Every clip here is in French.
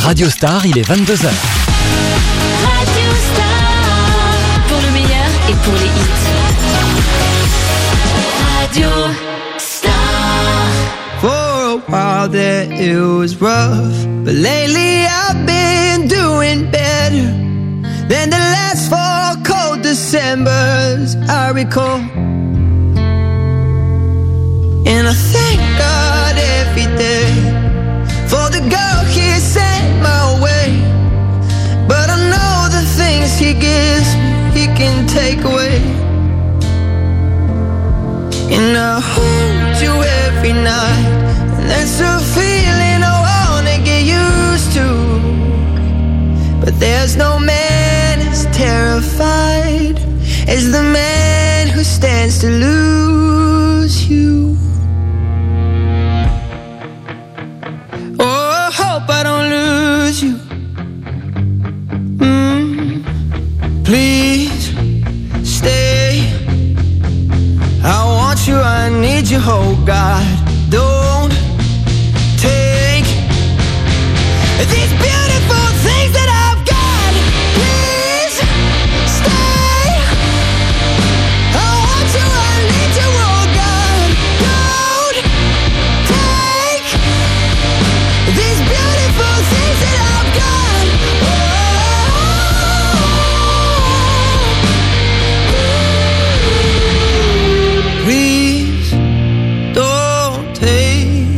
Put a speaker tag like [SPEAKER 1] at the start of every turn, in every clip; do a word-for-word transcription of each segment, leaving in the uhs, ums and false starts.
[SPEAKER 1] Radio Star, il est vingt-deux heures.
[SPEAKER 2] Radio Star, pour le meilleur et pour les hits. Radio Star.
[SPEAKER 3] For a while there it was rough, but lately I've been doing better than the last four cold Decembers I recall. And I thank God every day for the girl He sent my way. But I know the things He gives me, He can take away. And I hold you every night, and that's a feeling I wanna get used to. But there's no man as terrified as the man who stands to lose you. Oh, I hope I don't lose you. Mm, please stay. I want you, I need you, oh God. Don't take these beautiful things that I've got. Please stay. I want you, I need you, oh God. Don't take these beautiful things that I've got. Oh. Please don't take.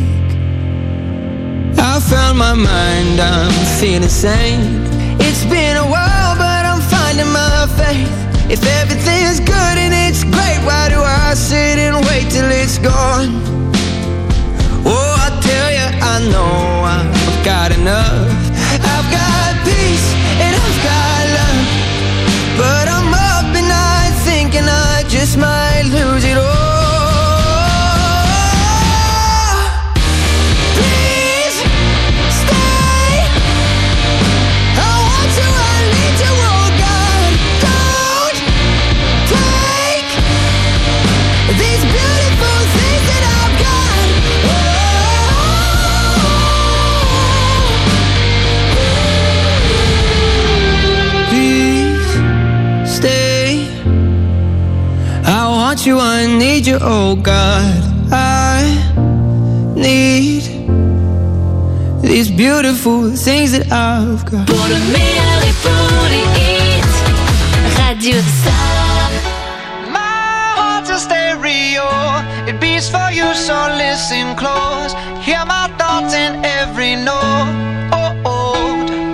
[SPEAKER 3] I found my mind, I'm feeling sane. It's been a while, but I'm finding my faith. If everything's good and it's great, why do I sit and wait till it's gone? Oh, I tell you, I know I've got enough. I've got peace and I've got love, but I'm up at night thinking I just might lose it all. Please stay. I want you, I need you, oh God. Don't take these beautiful things that I've got. Please stay. I want you, I need you, oh God. I need these beautiful things that I've got.
[SPEAKER 2] Pour le meilleur et pour les hits. Radio Star.
[SPEAKER 4] My heart's a stereo, it beats for you, so listen close. Hear my thoughts in every note. Oh, oh.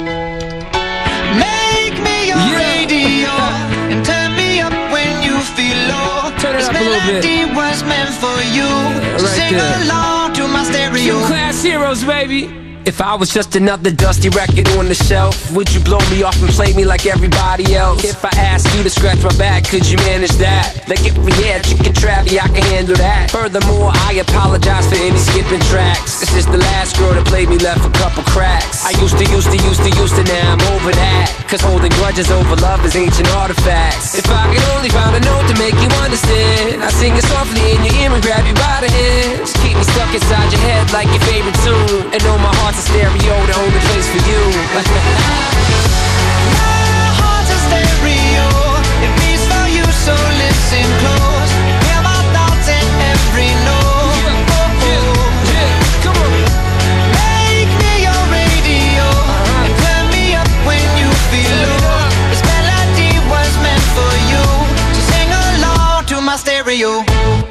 [SPEAKER 4] Make me your
[SPEAKER 5] Yeah.
[SPEAKER 4] radio and turn me up when you feel low.
[SPEAKER 5] Turn it
[SPEAKER 4] This
[SPEAKER 5] up a little bit.
[SPEAKER 4] melody was meant for you. So
[SPEAKER 5] right
[SPEAKER 4] sing
[SPEAKER 5] there.
[SPEAKER 4] along to my stereo.
[SPEAKER 5] Two class heroes, baby. If I was just another dusty record on the shelf, would you blow me off and play me like everybody else? If I asked you to scratch my back, could you manage that? Like if we had chicken trappy, I can handle that. Furthermore, I apologize for any skipping tracks. This is the last girl that played me, left a couple cracks. I used to, used to, used to, used to, now I'm over that. Cause holding grudges over love is ancient artifacts. If I could only find a note to make you understand, I sing it softly in your ear and grab you by the hands. Keep me stuck inside your head like your favorite tune, and know my heart's a stereo, the only place for you.
[SPEAKER 4] My heart's a stereo, it beats for you, so listen close. Hear my thoughts in every note.
[SPEAKER 5] Yeah,
[SPEAKER 4] Oh, oh.
[SPEAKER 5] yeah, come on.
[SPEAKER 4] Make me your radio and turn me up when you feel low. This melody was meant for you, so sing along to my stereo.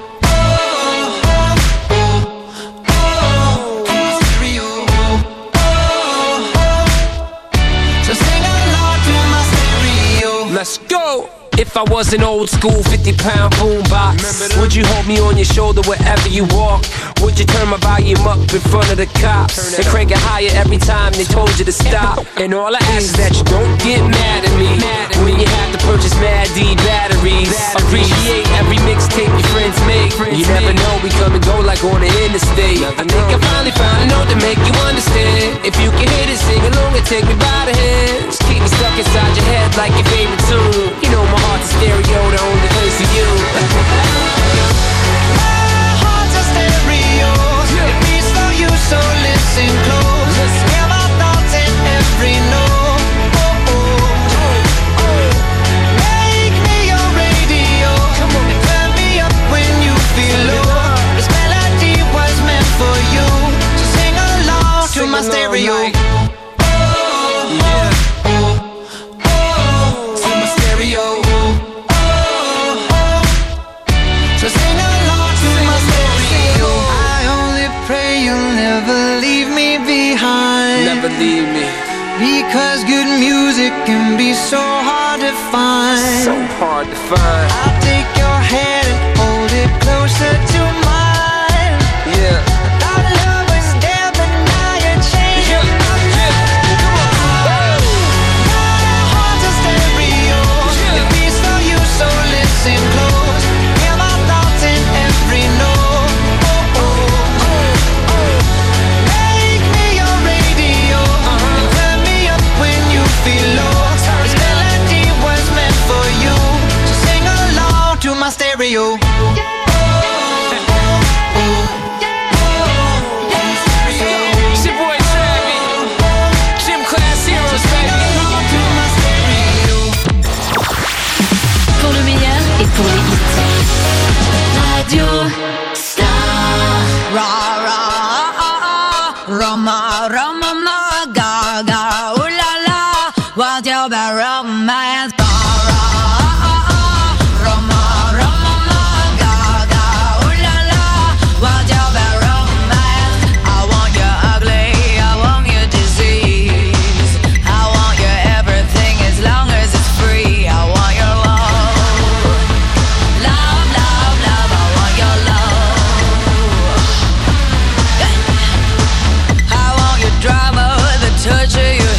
[SPEAKER 5] Let's go! If I was an old school fifty pound boombox, would you hold me on your shoulder wherever you walk? Would you turn my volume up in front of the cops and crank it higher every time they told you to stop? And all I ask is that you don't get mad at me when you have to purchase Mad D batteries. Appreciate every mixtape your friends make. You never know, we come and go like on the interstate. I think I finally found a note to make you understand. If you can hit it, sing along and take me by the hands. Keep me stuck inside your head like your favorite tune. You know my heart's a stereo, the only place for you.
[SPEAKER 4] My heart's a stereo, it beats for you, so listen close. Hear my thoughts in every stereo.
[SPEAKER 5] like, yeah. To my stereo.
[SPEAKER 4] So sing along to my stereo. I only pray you'll never leave me behind.
[SPEAKER 5] Never leave me.
[SPEAKER 4] Because good music can be so hard to find.
[SPEAKER 5] So hard to find.
[SPEAKER 4] I'll take your hand and hold it closer to mine.
[SPEAKER 5] Yeah.
[SPEAKER 4] Our love was there, but now you're changing my mind. My heart's a stereo. It beats for you, so listen close. Hear my thoughts in every note. Oh, oh, oh, oh. Make me your radio. And turn me up when you feel low. This melody was meant for you. So sing along to my stereo.
[SPEAKER 5] It's your boy Travi. Gym Class Heroes, baby.
[SPEAKER 2] Pour le meilleur et pour les hits. Radio Star.
[SPEAKER 1] Ra ra ah, Roma Roma ma ga ga ooh la la, what's your bad romance? Ra ra ah, Roma Roma ma ga ga ooh la la, what's your bad romance? I want you ugly, I want you disease, I want your everything as long as it's free. I want your love, love, love, love. I want your love. I want your drama, the touch of your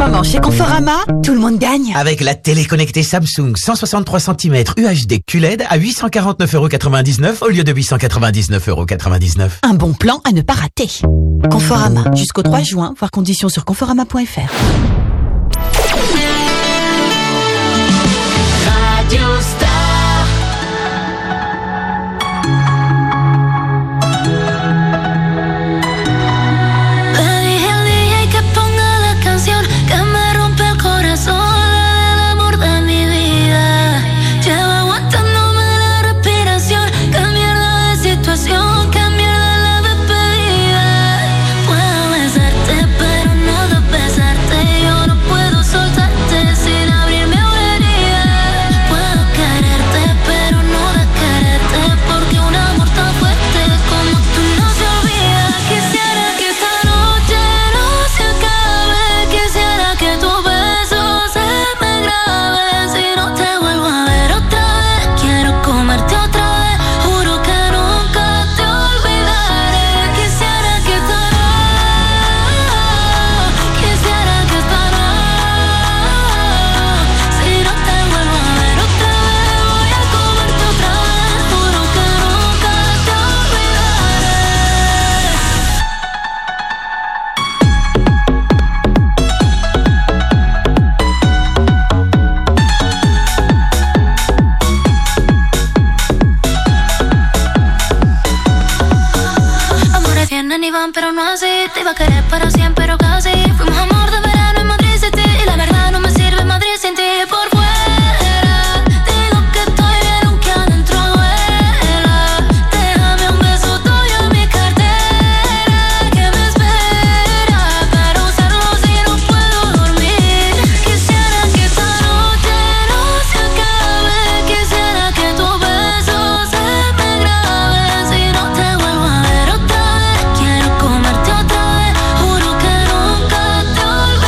[SPEAKER 6] moment, chez Conforama, tout le monde gagne.
[SPEAKER 7] Avec la télé connectée Samsung cent soixante-trois centimètres U H D Q L E D à huit cent quarante-neuf euros quatre-vingt-dix-neuf au lieu de huit cent quatre-vingt-dix-neuf euros quatre-vingt-dix-neuf.
[SPEAKER 6] Un bon plan à ne pas rater. Conforama, jusqu'au trois juin, voir conditions sur conforama point f r.
[SPEAKER 2] Radio Star.
[SPEAKER 8] Pero no así, te iba a querer para siempre, pero casi. Fuimos amor de verano en Madrid City. Y la verdad no me sirve Madrid sin ti. Por fuera digo que estoy bien aunque adentro duela. Déjame un beso tuyo en mi cartera que me espera para usarlo si no puedo dormir. Quisiera que esta noche no se acabe. Quisiera que tu beso se me grabe. Si no te vuelvo a ver otra vez, quiero comerte otra vez, juro que nunca te olvidaré.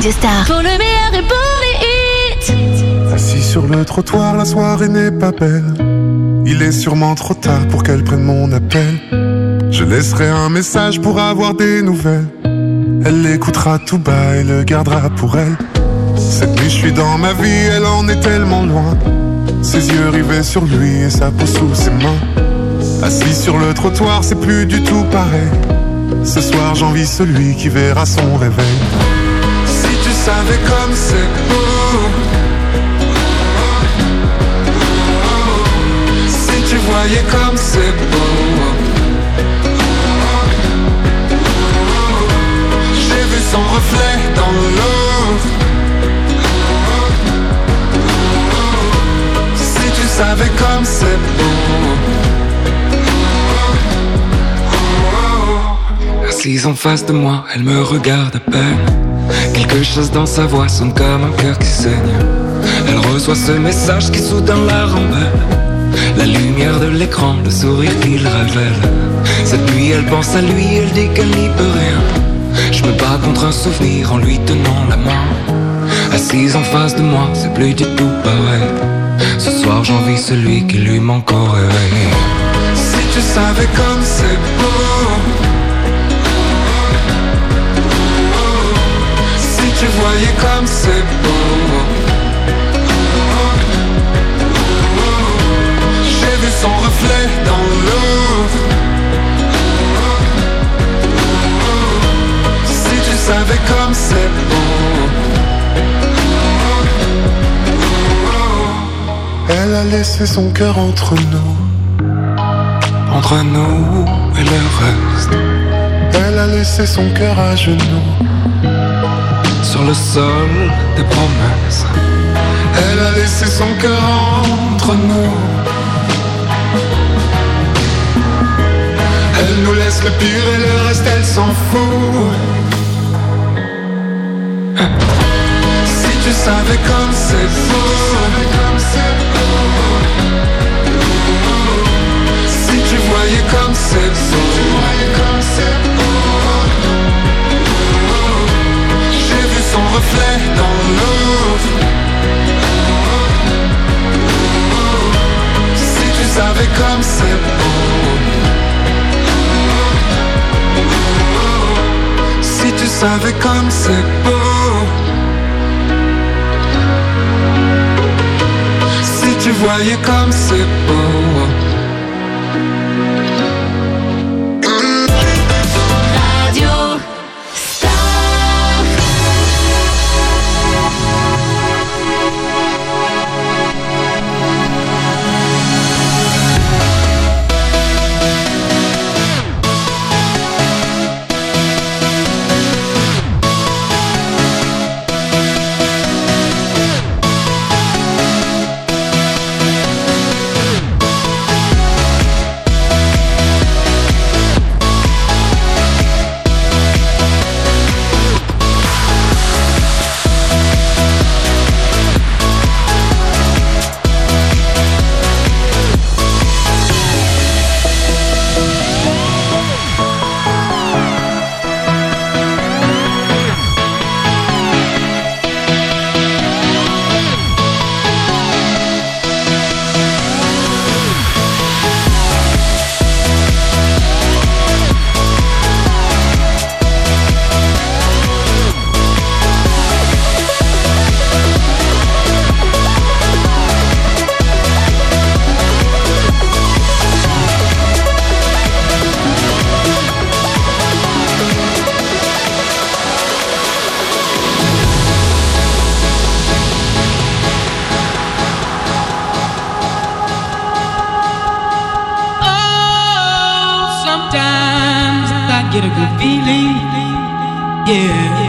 [SPEAKER 6] Radio Star.
[SPEAKER 2] Pour le meilleur et pour les hits.
[SPEAKER 9] Assis sur le trottoir, la soirée n'est pas belle. Il est sûrement trop tard pour qu'elle prenne mon appel. Je laisserai un message pour avoir des nouvelles. Elle l'écoutera tout bas et le gardera pour elle. Cette nuit je suis dans ma vie, elle en est tellement loin. Ses yeux rivés sur lui et sa peau sous ses mains. Assis sur le trottoir, c'est plus du tout pareil. Ce soir j'envie celui qui verra son réveil. Si tu savais comme c'est beau, si tu voyais comme c'est beau. J'ai vu son reflet dans l'eau. Si tu savais comme c'est beau. Assise en face de moi, elle me regarde à peine. Quelque chose dans sa voix sonne comme un cœur qui saigne. Elle reçoit ce message qui soudain la rend belle. La lumière de l'écran, le sourire qu'il révèle. Cette nuit elle pense à lui, elle dit qu'elle n'y peut rien. Je me bats contre un souvenir en lui tenant la main. Assise en face de moi, c'est plus du tout pareil. Ce soir j'envie celui qui lui manque au réveil. Si tu savais comme c'est beau. Si tu voyais comme c'est beau. J'ai vu son reflet dans l'eau. Si tu savais comme c'est beau. Elle a laissé son cœur entre nous. Entre nous et le reste. Elle a laissé son cœur à genoux. Sur le sol des promesses. Elle a laissé son cœur entre nous. Elle nous laisse le pire et le reste elle s'en fout. Si tu savais comme c'est beau. Si tu voyais comme c'est beau. J'ai vu son reflet dans l'eau. Si tu savais comme c'est beau. Si tu savais comme c'est beau. Si tu voyais comme c'est beau.
[SPEAKER 2] Radio Star.
[SPEAKER 10] get a good feeling, yeah.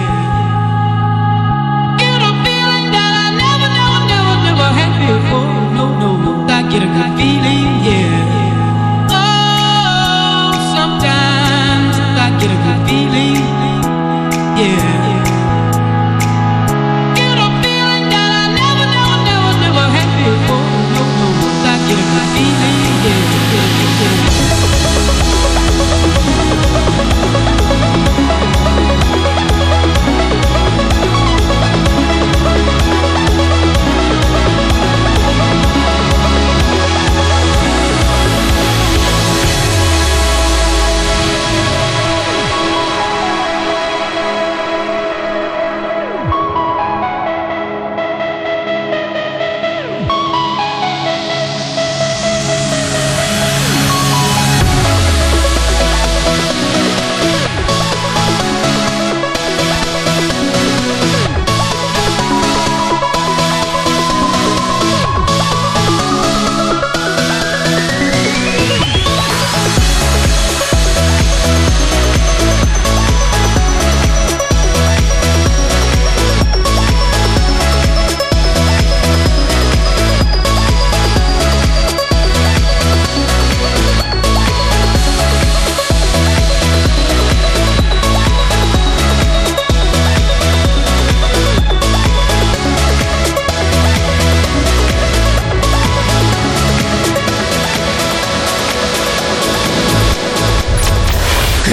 [SPEAKER 10] Get a feeling that I never, never, never, never had before. No, no, I get a good feeling, yeah. Oh, sometimes I get a good feeling, yeah. Get a feeling that I never, never, never, never had before. No, no, I get a good feeling, yeah, yeah, yeah.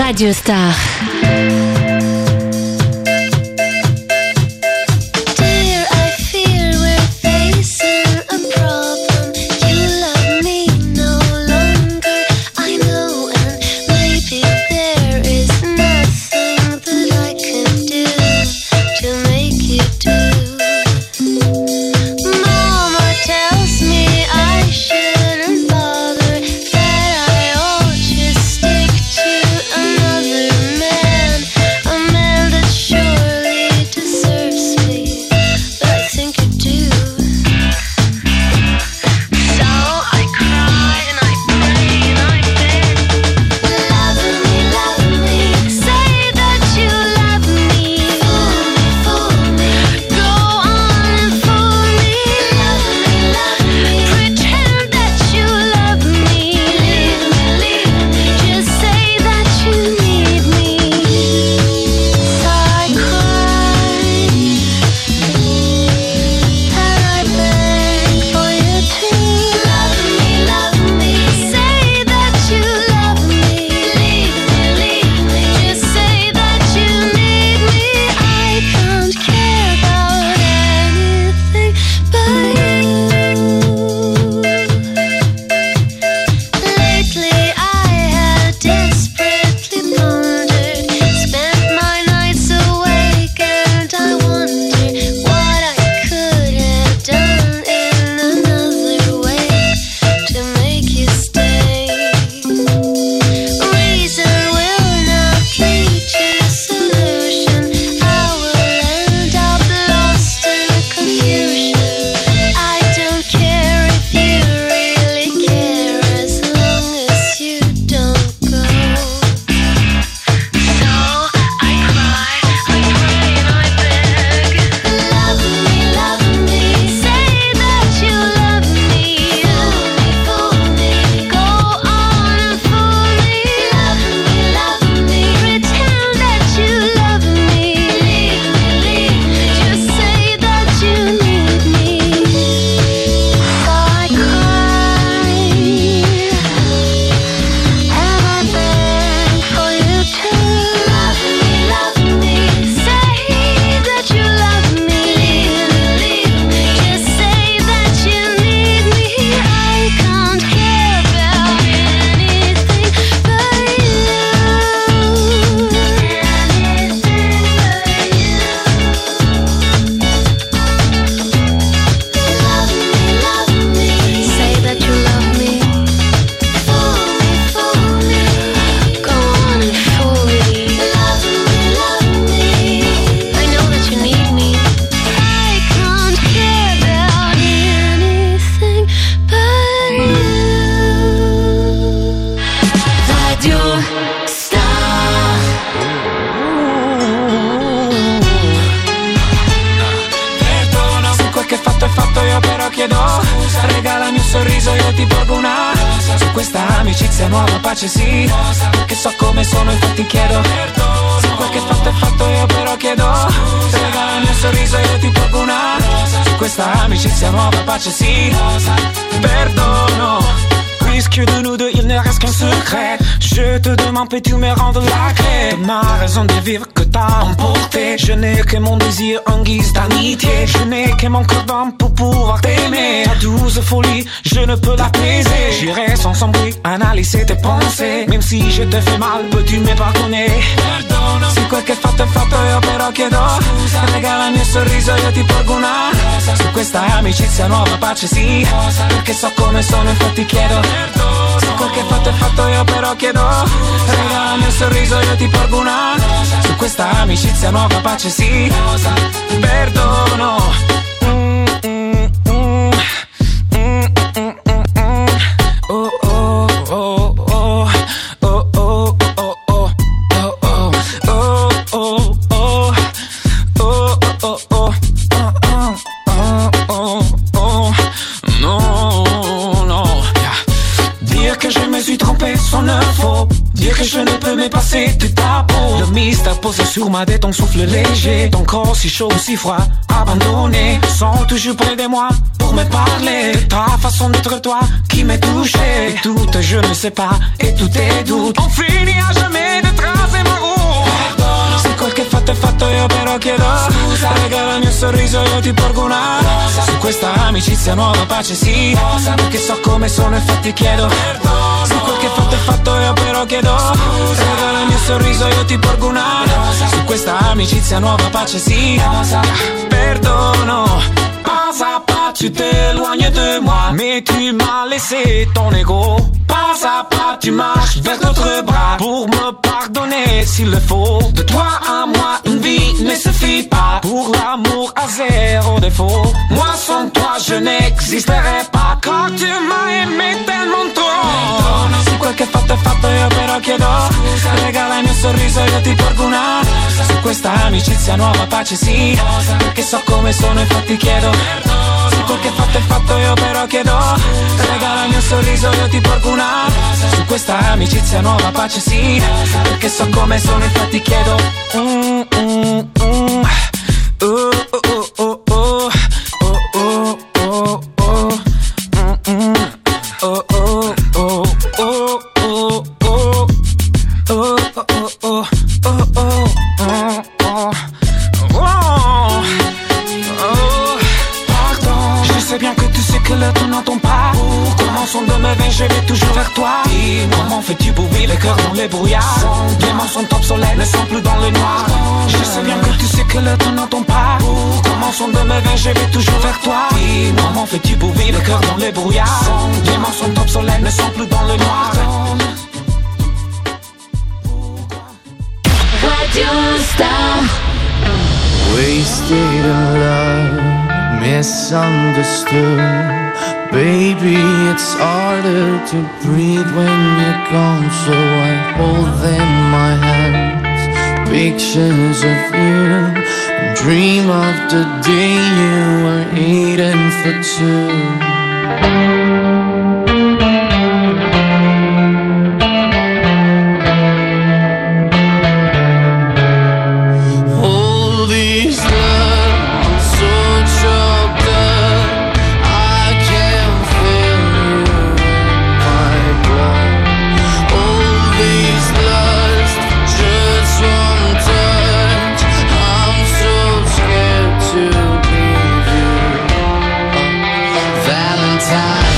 [SPEAKER 2] Radio Star.
[SPEAKER 11] Pace sì, che so come sono infatti chiedo se quel che fatto è fatto io però chiedo regala il mio sorriso io ti porgo una su questa amicizia nuova pace sì perdono. Puisque de nous deux il ne reste qu'un secret, je te demande peux-tu me rendre la clé de ma raison de vivre que t'as emporté. Je n'ai que mon désir en guise d'amitié, je n'ai que mon cœur d'homme pour pouvoir t'aimer. Ta douce folie, je ne peux l'apaiser. J'irai sans son bruit analyser tes pensées. Même si je te fais mal, peux-tu me pardonner? Perdono. Se quel che fatto è fatto io però chiedo scusa. Regala il mio sorriso io ti porgo una rosa. Su questa amicizia nuova pace sì rosa. Perché so come sono infatti chiedo perdono. Se quel che fatto è fatto io però chiedo rosa. Regala il mio sorriso io ti porgo una rosa. Su questa amicizia nuova pace sì rosa. Perdono. Que je ne peux me passer de ta peau. Le mystère posé sur ma tête, ton souffle léger. Ton corps si chaud, si froid, abandonné. Sans toujours près de moi pour me parler. De ta façon d'être toi qui m'est touché. Et tout je ne sais pas et tout est doute. On finit à jamais de frase ma oh. Se quel che fatto è fatto io però chiedo scusa. Regala il mio sorriso io ti porgo una rosa. Su questa amicizia nuova pace sì rosa. Perché so come sono infatti chiedo perdono. Se quel che fatto è fatto io però chiedo scusa. Regala il mio sorriso io ti porgo una rosa. Su questa amicizia nuova pace sì rosa. Perdono. Pas à pas tu t'éloignes de moi, mais tu m'as laissé ton ego. Pas à pas tu marches vers d'autres bras pour me pardonner s'il le faut. De toi à moi une vie ne suffit pas pour l'amour à zéro défaut. Moi sans toi je n'existerai pas car tu m'as aimé tellement trop. Se quel che fatto è fatto io però chiedo scusa. Regala il mio sorriso io ti porgo una rosa. Su questa amicizia nuova pace sì rosa. Perché so come sono infatti chiedo perdono. Se quel che fatto è fatto io però chiedo regala il mio sorriso io ti porgo una rosa. Su questa amicizia nuova pace sì rosa. Perché so come sono infatti chiedo mm, mm, mm. Oh, oh, oh, oh, oh. Oh, oh, oh, oh. Mm, mm. Oh, oh, oh, oh, oh, oh. Oh, oh, oh, oh, oh, oh, oh, oh. Pardon, je sais bien que tu sais que le temps n'entend pas. Commençons de me venger, je vais toujours vers toi. Comment fais-tu pour vivre les cœurs dans les brouillards? Les mains sont obsolètes, ne sont plus dans le noir. Je sais bien que tu sais que le temps n'entend pas. Commençons de me venger, je vais toujours vers toi. Comment fais-tu pour vivre les cœurs dans les brouillards? Les mains sont obsolètes, ne sont plus dans le noir.
[SPEAKER 2] Radio Star.
[SPEAKER 3] Wasted in love, misunderstood. Baby, it's harder to breathe when you're gone. So I hold in my hands pictures of you and dream of the day you were eating for two.
[SPEAKER 12] Valentine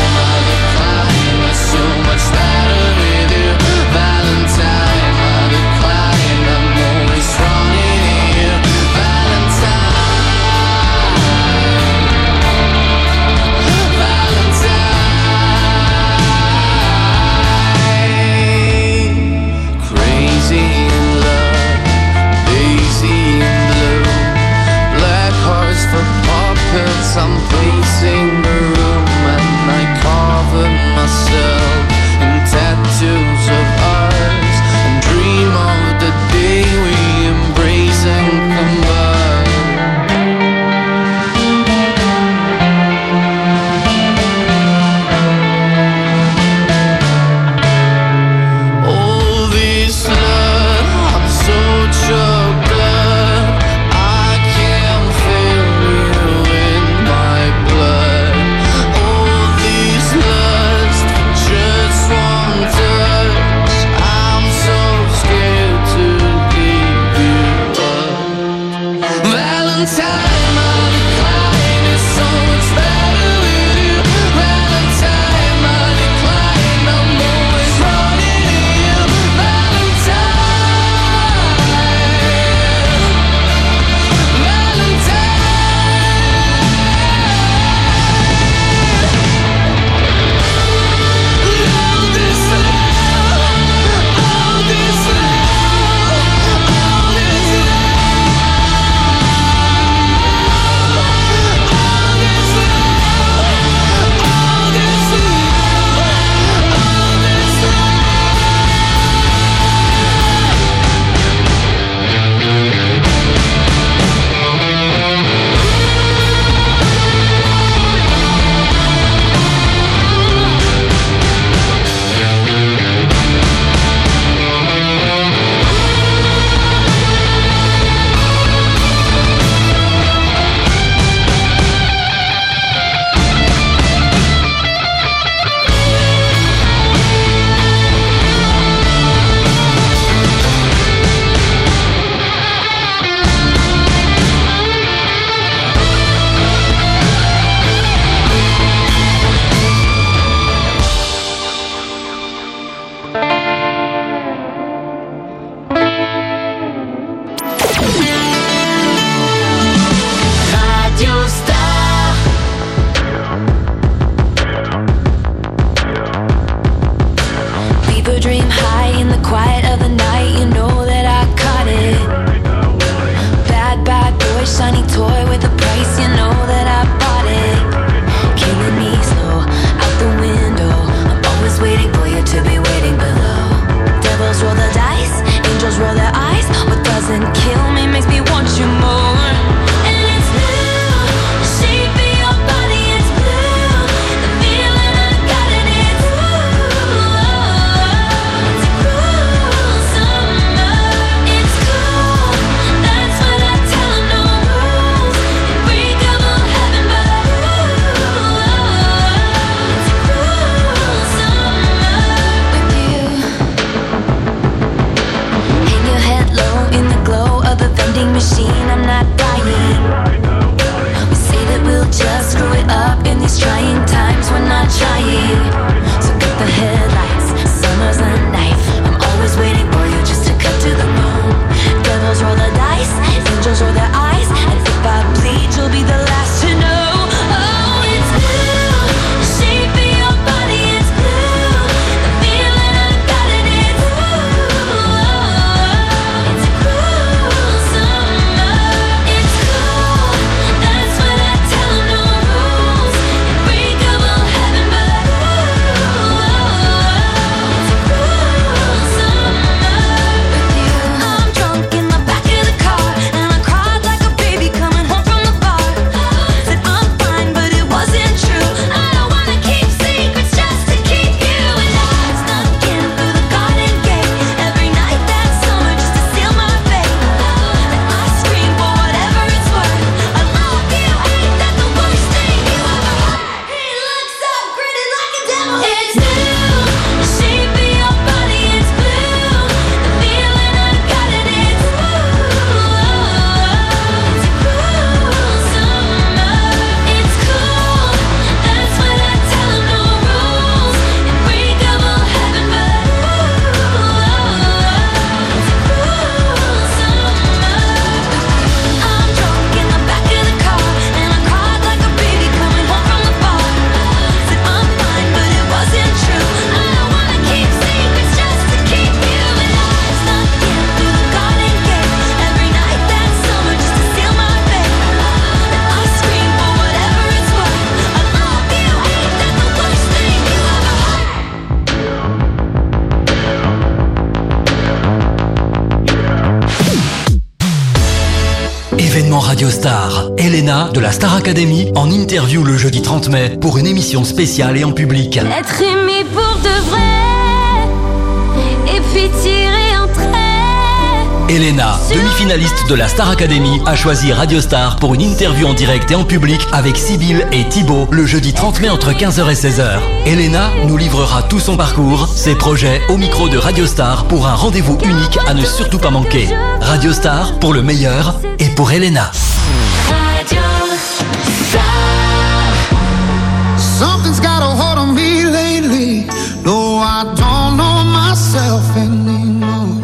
[SPEAKER 12] Radio Star. Elena de la Star Academy en interview le jeudi trente mai pour une émission spéciale et en public.
[SPEAKER 2] Être aimé pour de vrai, et puis tirer un trait.
[SPEAKER 12] Elena, demi-finaliste de la Star Academy, a choisi Radio Star pour une interview en direct et en public avec Sybille et Thibaut le jeudi trente mai entre quinze heures et seize heures. Elena nous livrera tout son parcours, ses projets au micro de Radio Star pour un rendez-vous unique à ne surtout pas manquer. Radio Star pour le meilleur et pour Elena.
[SPEAKER 2] Radio Star.
[SPEAKER 4] Something's got a hold on me lately. No, I don't know myself anymore.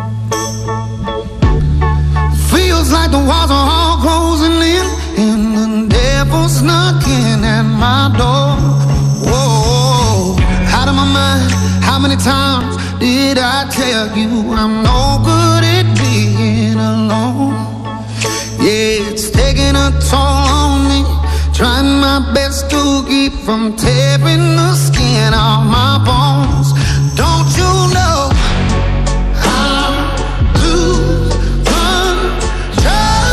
[SPEAKER 4] Feels like the walls are all closing in, and the devil's knocking at my door. Whoa, out of my mind. How many times did I tell you I'm no good at being alone? Yeah, it's taking a toll on me. Trying my best to keep from tearing the skin off my bones. Don't you know I lose control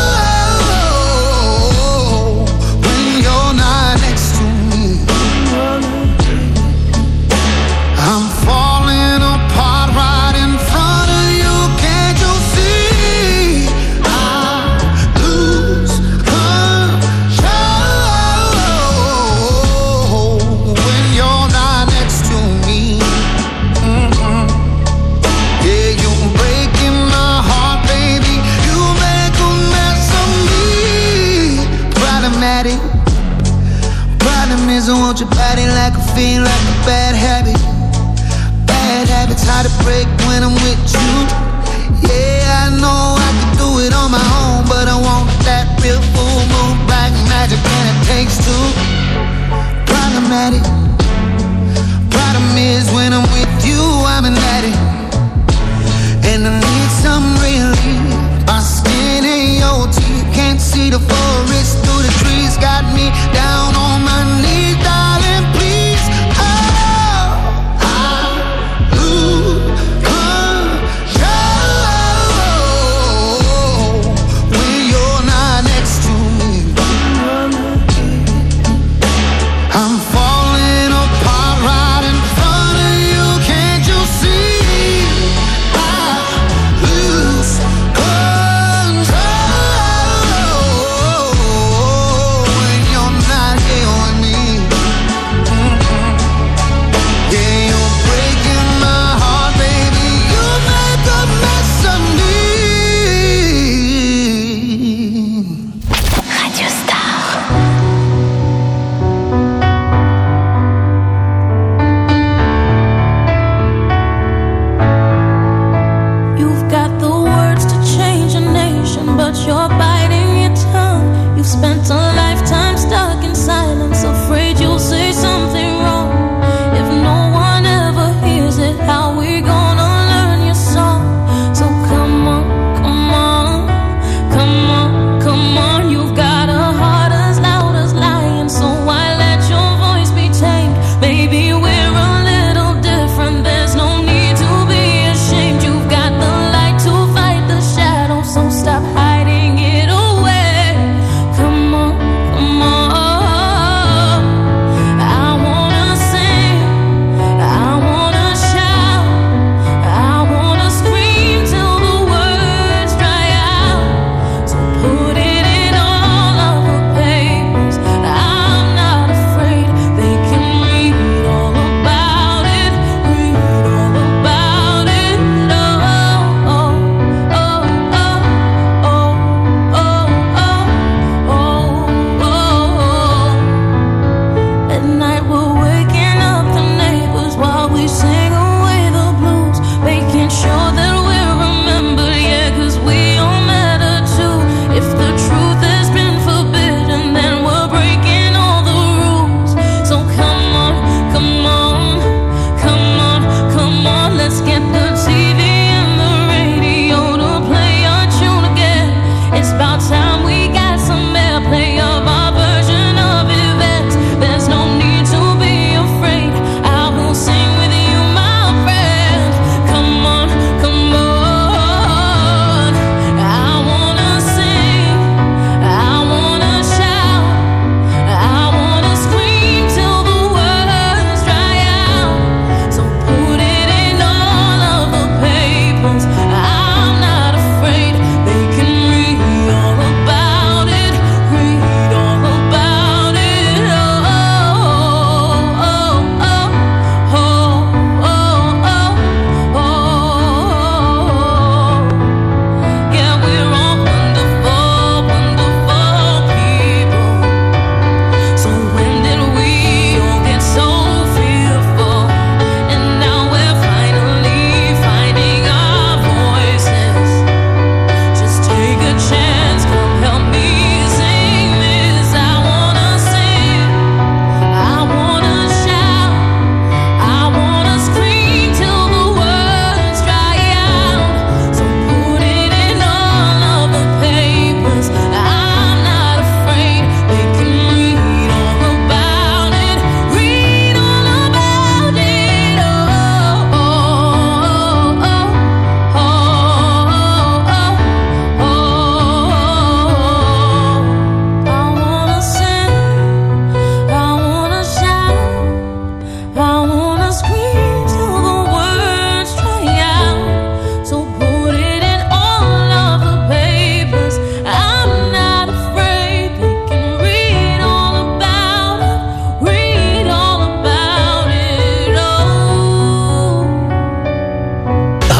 [SPEAKER 4] when you're not next to me? I'm falling apart right in front of you. Can't you see? I lose control when you're not next to me. Mm-mm. Yeah, you're breaking my heart, baby. You make a mess of me. Problematic. Problem is I want your body like a fiend, like a bad habit. Bad habits hard to break when I'm with you. Yeah, I know I can do it on my own, but I want that real full moon black magic, and it takes two. Problematic. Problem is when I'm with you, I'm an addict, and I need some relief. My skin ain't your teeth, can't see the forest through the trees. Got me down on my knees, darling, please. Oh, I lose control when you're not next to me. I'm falling apart right in front of you.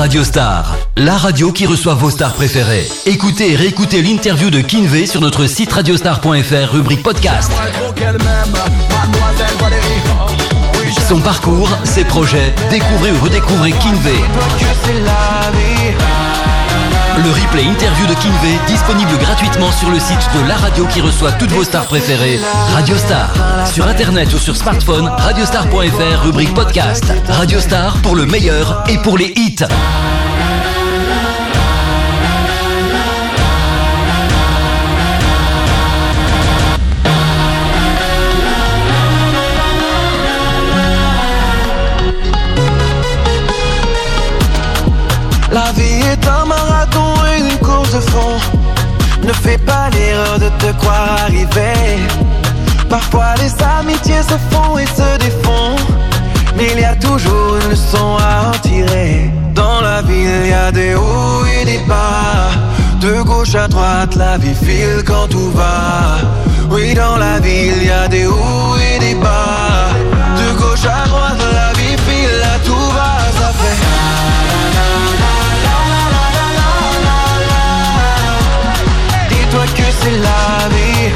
[SPEAKER 12] Radio Star, la radio qui reçoit vos stars préférées. Écoutez et réécoutez l'interview de Kinvey sur notre site radiostar point f r, rubrique podcast. Son parcours, ses projets, découvrez ou redécouvrez Kinvey. Le replay interview de Kinvey, disponible gratuitement sur le site de la radio qui reçoit toutes vos stars préférées, Radio Star. Sur internet ou sur smartphone, radiostar point f r, rubrique podcast. Radio Star pour le meilleur et pour les hits.
[SPEAKER 4] La vie est un marathon et une course de fond. Ne fais pas l'erreur de te croire arrivé. Parfois les amitiés se font et se défont, mais il y a toujours une leçon à en tirer. Dans la vie il y a des hauts et des bas. De gauche à droite la vie file quand tout va. Oui, dans la vie il y a des hauts et des bas. De gauche à droite la vie file, là tout va, ça fait. Dis-toi que c'est la vie.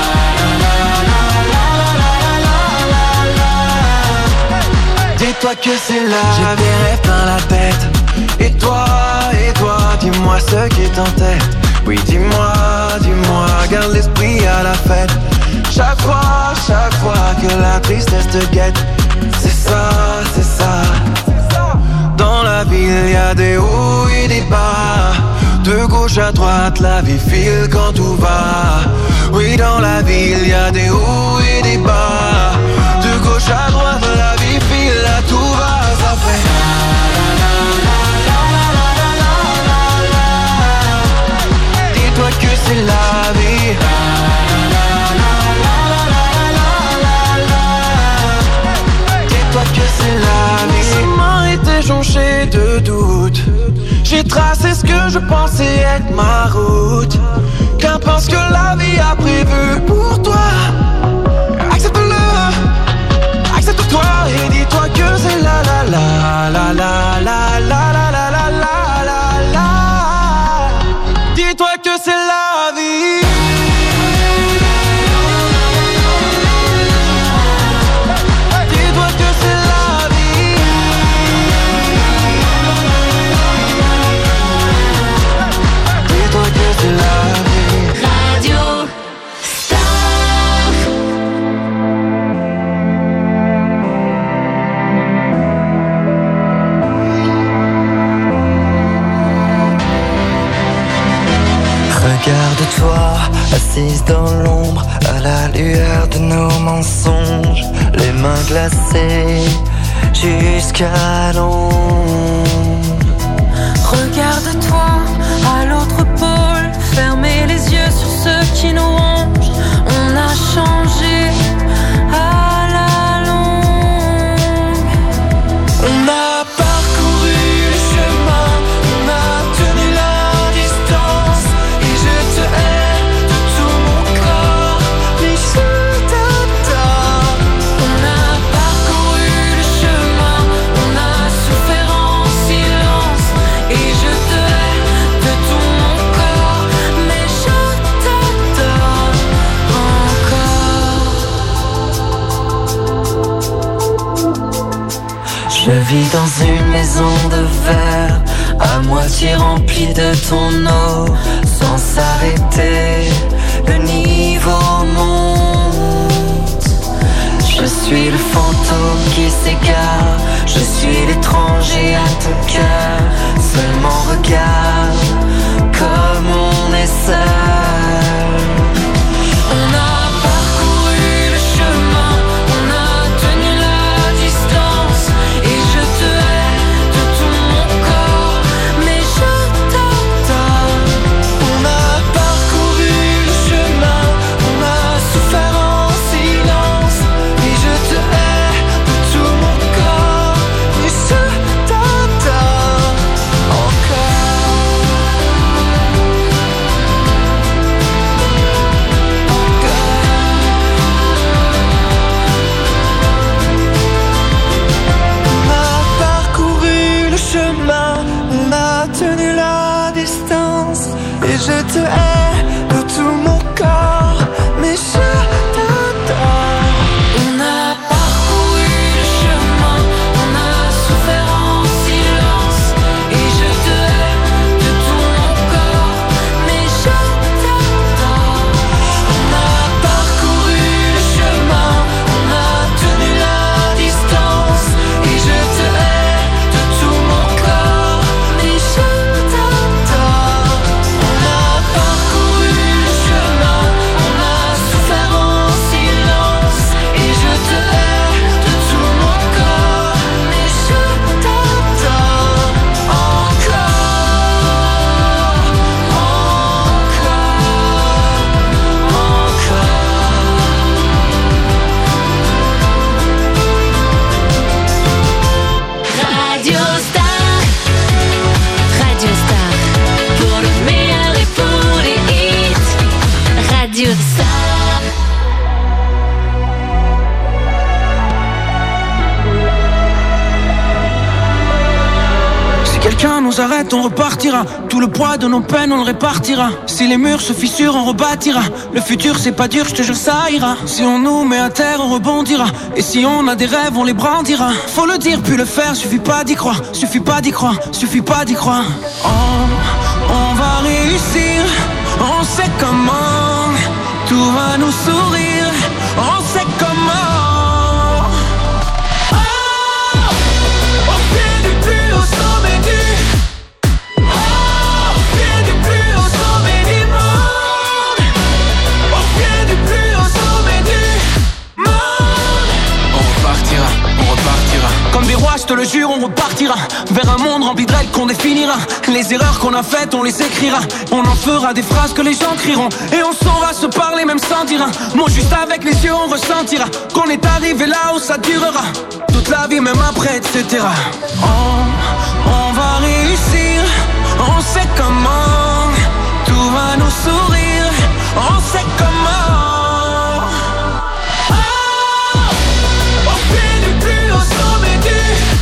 [SPEAKER 4] Dis-toi que c'est la vie. J'ai des rêves plein la tête. Et toi, et toi, dis-moi ce qui est en tête. Oui, dis-moi, dis-moi, garde l'esprit à la fête. Chaque fois, chaque fois que la tristesse te guette. C'est ça, c'est ça. Dans la vie il y a des hauts et des bas. De gauche à droite la vie file quand tout va. Oui, dans la vie il y a des hauts et des bas. De gauche à droite la vie file, là tout va, ça fait. Dis-toi que c'est la vie. Dis-toi que c'est la vie. Mon chemin était jonché de doutes. J'ai tracé ce que je pensais être ma route. Qu'importe ce que la vie a prévu pour toi. Accepte-le, accepte-toi et dis-toi que c'est la la la la la la la la la la la la. Dis-toi que c'est la vie. Dis-toi que c'est la vie. Dis-toi que c'est la vie.
[SPEAKER 2] Radio Star.
[SPEAKER 13] Regarde-toi, assise dans l'ombre, à la lueur de nos mensonges, les mains glacées jusqu'à l'ombre.
[SPEAKER 14] Regarde-toi à l'autre pôle, fermez les yeux sur ceux qui nous rongent. On a changé à la longue.
[SPEAKER 4] On a parcouru le chemin, on a tenu la distance. Et je te hais de tout mon corps, mais je t'adore.
[SPEAKER 14] On a parcouru le chemin, on a souffert en silence. Et je te hais de tout mon corps, mais je t'adore encore.
[SPEAKER 13] Je vis dans une maison de verre, à moitié remplie de ton eau. Sans s'arrêter, le niveau monte. Je suis le fantôme qui s'égare, je suis l'étranger à ton cœur. Seulement regarde comme on est seul.
[SPEAKER 14] On a parcouru le chemin, on a tenu la distance. Et je te hais de tout mon corps, mais je t'adore.
[SPEAKER 4] On a parcouru le chemin, on a souffert en silence. Et je te hais de tout mon corps, mais je t'adore encore.
[SPEAKER 13] je te hais de tout mon corps, mais je t'adore.
[SPEAKER 14] On a parcouru le chemin, on a souffert en silence, et je te hais de tout mon corps, mais je t'adore. On a parcouru le chemin, on a tenu la distance, et je te hais de tout mon corps, mais je t'adore. On a parcouru le chemin, on a souffert en silence, et je te hais de tout mon corps, mais je t'adore. Encore, Radio Star, Radio Star, pour le meilleur et pour les hits. Radio Star.
[SPEAKER 11] Si quelqu'un nous arrête, on repartira. Tout le poids de nos peines, on le répartira. Si les murs se fissurent, on rebâtira. Le futur, c'est pas dur, je te jure, ça ira. Si on nous met à terre, on rebondira. Et si on a des rêves, on les brandira. Faut le dire, puis le faire, suffit pas d'y croire. Suffit pas d'y croire, suffit pas d'y croire. Oh, on va réussir, on sait comment. Tout va nous sourire, on sait comment. Au pied du plus haut sommet du Au pied du plus haut sommet du monde. Au pied du plus haut sommet du monde. On repartira, on repartira. Comme des rois, je te le jure, on repartira vers un monde rempli de règles qu'on définira. Les erreurs qu'on a faites, on les écrira. On en fera des phrases que les gens crieront. Et on saura se parler même sans dire un mot. Juste avec les yeux, on ressentira qu'on est arrivé là où ça durera toute la vie, même après, et cetera. Oh, on va réussir, on sait comment. Tout va nous sourire, on sait comment. Oh, au pied du plus haut sommet du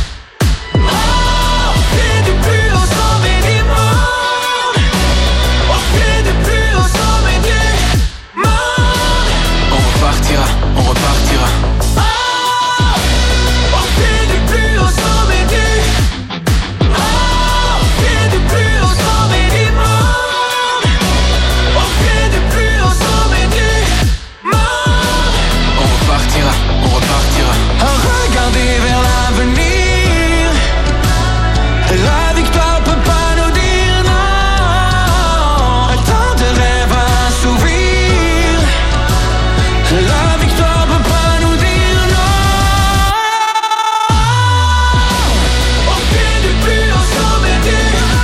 [SPEAKER 11] Au pied du plus haut sommet du monde. Au pied du plus haut sommet du monde. On repartira, on repartira. Au pied du plus haut sommet du Au pied du plus haut sommet du monde. Au pied du plus haut sommet du monde. On repartira, on repartira. À regarder vers l'avenir. La victoire peut pas nous dire non. Tant de rêves à assouvir. La victoire peut pas nous dire non. Au pied du plus haut sommet du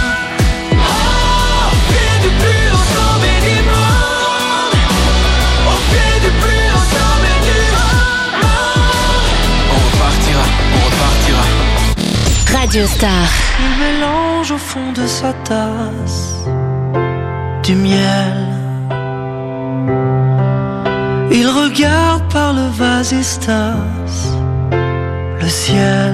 [SPEAKER 11] Au pied du plus haut sommet du monde. Au pied du plus haut sommet du monde. On repartira, on repartira.
[SPEAKER 14] Radio Star.
[SPEAKER 13] Il mélange au fond de sa tasse du miel. Il regarde par le vasistas le ciel.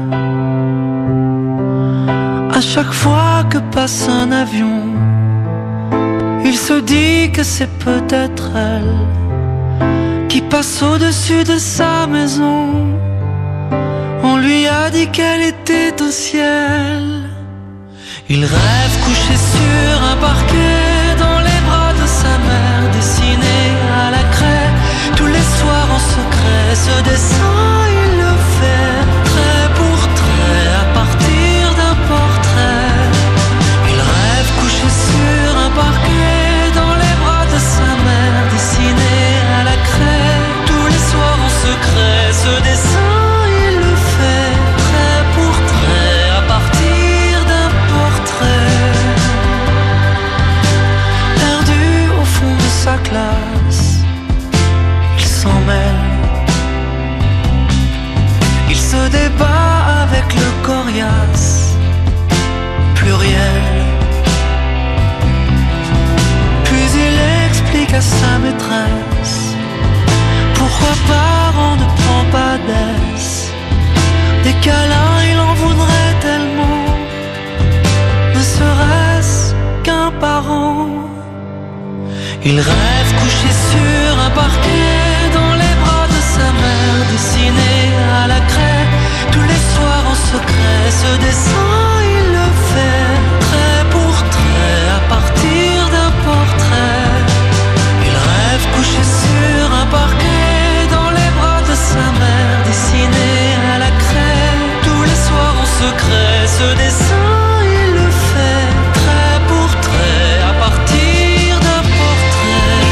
[SPEAKER 13] À chaque fois que passe un avion, il se dit que c'est peut-être elle qui passe au-dessus de sa maison. On lui a dit qu'elle était au ciel. Il rêve couché sur un parquet dans les bras de sa mère, dessiné à la craie tous les soirs en secret. Ce dessin il le fait trait pour trait à partir d'un portrait. Il rêve couché sur un parquet dans les bras de sa mère, dessiné à la craie tous les soirs en secret. Ce dessin il le fait trait pour trait à partir d'un portrait. Perdu au fond de sa classe, il s'en mêle.
[SPEAKER 15] Il rêve couché sur un parquet dans les bras de sa mère, dessiné à la craie. Tous les soirs en secret, ce dessin il le fait, trait pour trait, à partir d'un portrait. Il rêve couché sur un parquet dans les bras de sa mère, dessiné à la craie. Tous les soirs en secret, ce dessin il le fait, trait pour trait, à partir d'un portrait.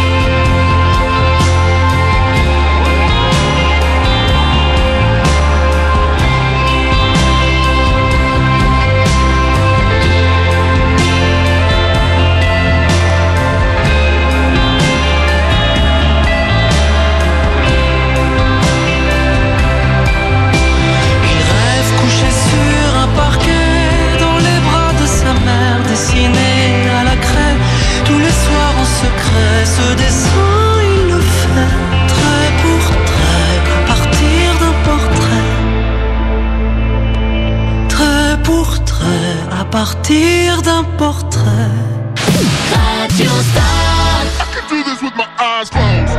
[SPEAKER 15] Il rêve couché sur un parquet dans les bras de sa mère, dessiné à la craie. Tous les soirs en secret, ce dessin il le fait, trait pour trait, à partir d'un portrait. Trait pour trait, à partir d'un portrait.
[SPEAKER 14] Radio Star.
[SPEAKER 16] I can do this with my eyes closed.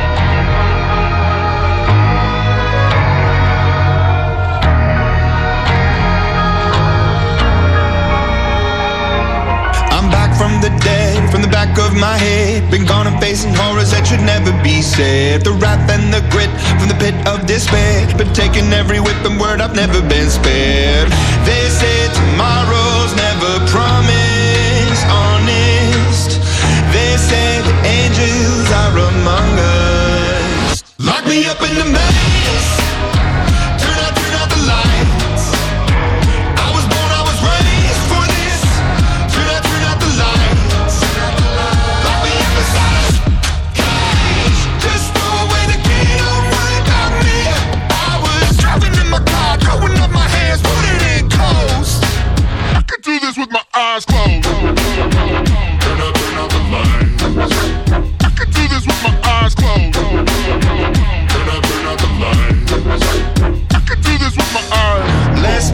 [SPEAKER 17] I'm back from the dead, from the back of my head. Been gone and facing horrors that should never be said. The wrath and the grit from the pit of despair. Been taking every whip and word, I've never been spared. They say tomorrow's never promised, honest. They say the angels are among us. Lock me up in the maze. Turn out, turn out the lights. I was born, I was raised for this. Turn out, turn out the lights. Lock me up inside a cage. Just throw away the key, don't worry about me. I was driving in my car, throwing up my hands, put it in coast.
[SPEAKER 16] I can do this with my eyes closed. Turn out, turn out the lights. I can do this with my eyes closed. Turn out, turn out the lights. I can do this with my eyes.
[SPEAKER 17] Less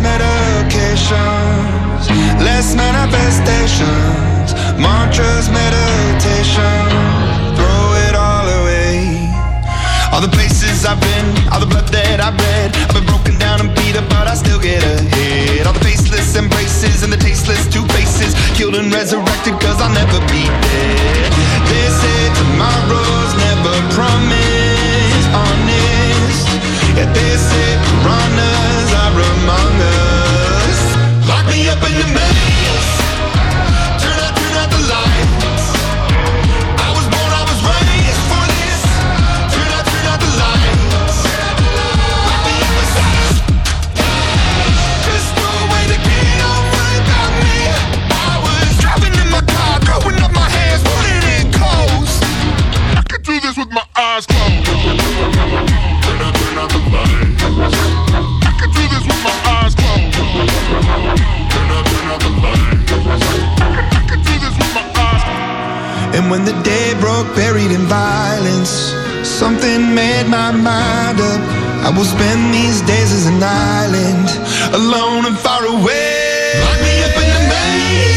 [SPEAKER 17] medications, less manifestations, mantras, meditation, throw it all away. All the places I've been, all the blood that I've bled, I've been broken down and beat up, but I still get ahead. All the faceless embraces and the tasteless two faces, killed and resurrected cause I'll never be dead. They say tomorrow's never promised, honest. Yeah, they say piranhas are among us. Lock me up in the maze. Turn out, turn out the lights. I was born, I was raised for this. Turn out, turn out the lights. Lock me up inside a cage. Just throw away the key, don't worry about me. I was driving in my car, throwing up my hands, put it in coast.
[SPEAKER 16] I can do this with my eyes closed. Turn out, turn out the lights. I can do this with my eyes closed. Turn out, turn out the lights. I can do this with my eyes closed.
[SPEAKER 17] And when the day broke, buried in violence, something made my mind up. I will spend these days as an island, alone and far away. Lock me up in the maze.